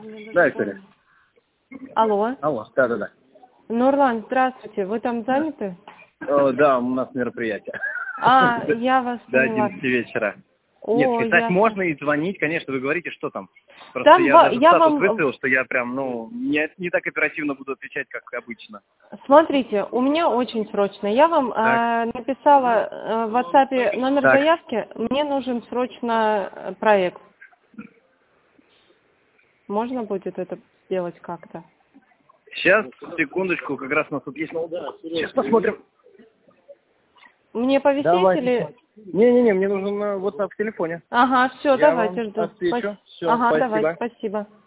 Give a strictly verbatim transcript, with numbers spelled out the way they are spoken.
Да, Виктория. Алло. Алло, да-да-да. Нурлан, здравствуйте. Вы там заняты? О, да, у нас мероприятие. А, я вас До поняла. одиннадцати вечера. О, Нет, писать ясно. можно и звонить, конечно, вы говорите, что там. Просто Там я ва- даже я статус вам- выставил, что я прям, ну, не, не так оперативно буду отвечать, как обычно. Смотрите, у меня очень срочно. Я вам э, написала э, в WhatsApp номер Так. заявки. Мне нужен срочно э, проект. Можно будет это сделать как-то? Сейчас, секундочку, как раз у нас тут есть... Сейчас посмотрим. Мне повисеть Давайте. или... Не-не-не, мне нужен э, WhatsApp в телефоне. Ага, все, Я давайте вам жду. отвечу. Спас- Всё, ага, спасибо. давайте, спасибо.